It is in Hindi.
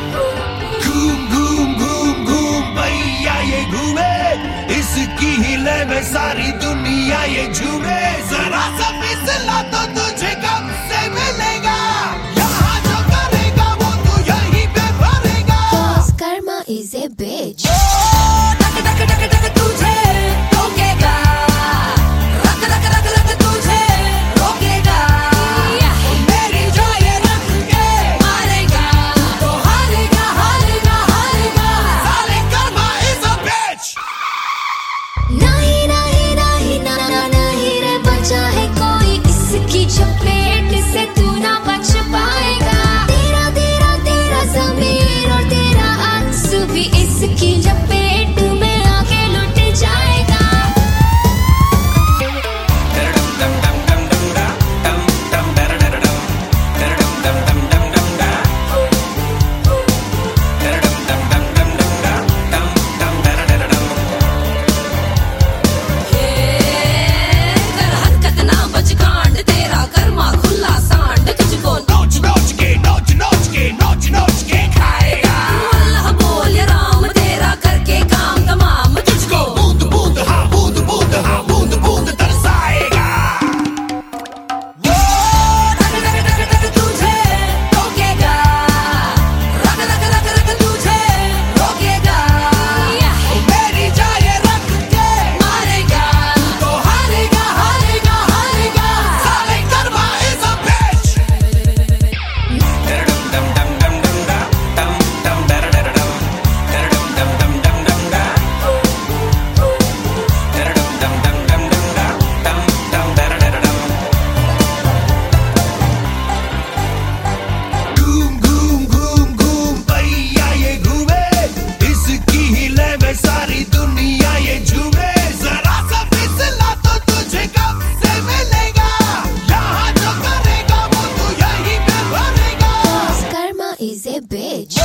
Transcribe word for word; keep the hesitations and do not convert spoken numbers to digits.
घूम घूम घूम घूम भैया ये घूमे, इसकी हिले में सारी दुनिया ये झूमे। जरा सा फिसला तो तुझे कब से मिलेगा, यहाँ जो करेगा वो तू यहीं पे भरेगा। Cause karma is a bitch. टक टक टक टक तुझे रोकेगा, रख रख रख रख तुझे रोकेगा। मेरी जो ये रख के मारेगा, तो हारेगा हारेगा हारेगा। साले कर्मा is a bitch। नहीं नहीं नहीं ना ना नहीं रे बचा है कोई इसकी चपेट से तू ना बच पाएगा। तेरा तेरा तेरा ज़मीर और तेरा अक्स भी इसकी चपेट में आके लुट जाएगा। कर हरकत ना बच कांड, तेरा कर्मा खुला सांड तुझको नोच नोच के नोच नोच के नोच नोच के खाएगा। अल्लाह बोल या राम, तेरा करके काम तमाम तुझको बूंद बूंद हाँ बूंद बूंद हाँ बूंद बूंद तरसाएगा। टक टक टक टक तुझे रोकेगा, रख रख रख रख तुझे रोकेगा। मेरी जाए रख के मारेगा, तो हारेगा हारेगा हारेगा। साले कर्मा is a bitch। घूम घूम घूम घूम भैया ये घूमे, इसकी हिले में सारी दुनिया ये झूमे। जरा सा फिसला तो तुझे कब से मिलेगा, यहाँ जो करेगा वो तू यहीं पे भरेगा। Cause karma is a bitch.